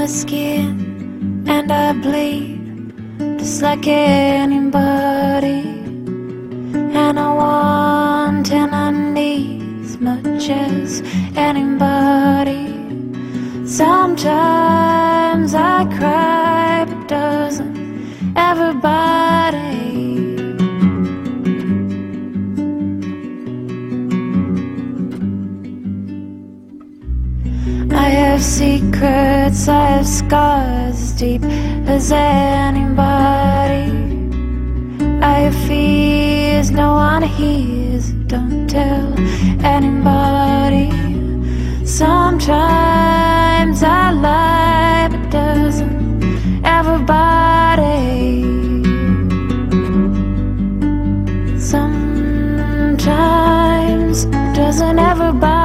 my skin, and I bleed just like anybody. And I want and I need as much as anybody. Sometimes I cry, but doesn't everybody? I have secrets, I have scars as deep as anybody. I have fears no one hears, don't tell anybody. Sometimes I lie, but doesn't everybody? Sometimes doesn't everybody?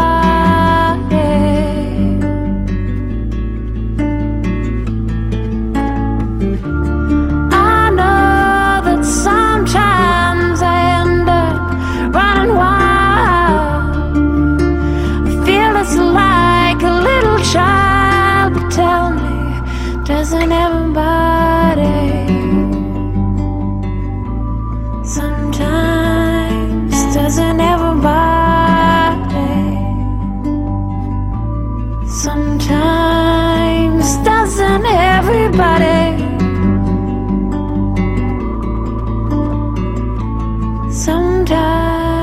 Doesn't everybody? Sometimes doesn't everybody? Sometimes doesn't everybody? Sometimes.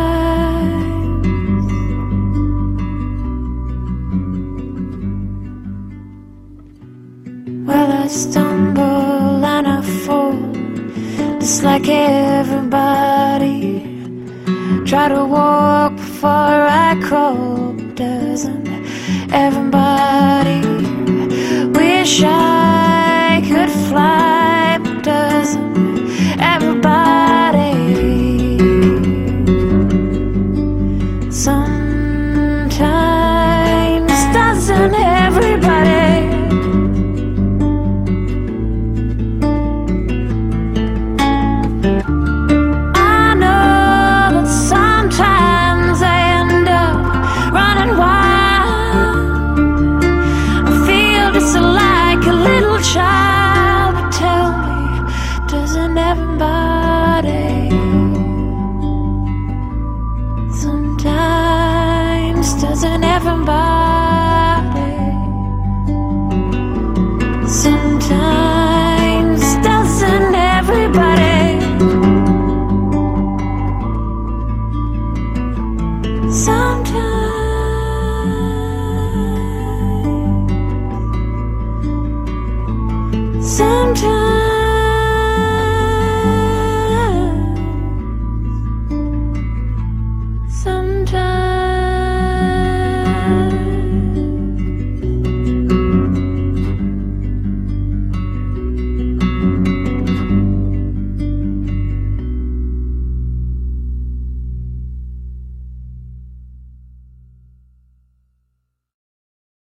Well, I stumble and I fall just like everybody. Try to walk before I crawl, but doesn't everybody? Wish I could fly, but doesn't everybody? Sometimes doesn't everybody? Everybody. Sometimes doesn't everybody? Sometimes doesn't everybody? Sometimes.